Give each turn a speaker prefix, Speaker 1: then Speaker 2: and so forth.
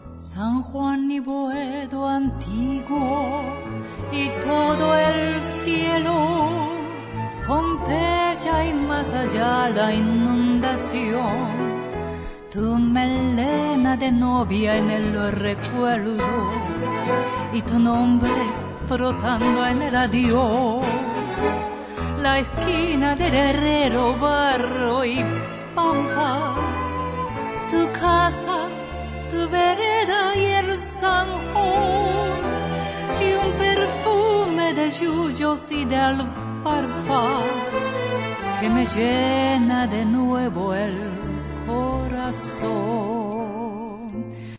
Speaker 1: San Juan y Boedo antiguo y todo el cielo, Pompeya y más allá la inundación, tu melena de novia en el recuerdo y tu nombre frotando en el adiós, la esquina del herrero, barro y pampa, tu casa, tu vereda y el zanjón, y un perfume de yuyos y de alfalfa que me llena de nuevo el corazón.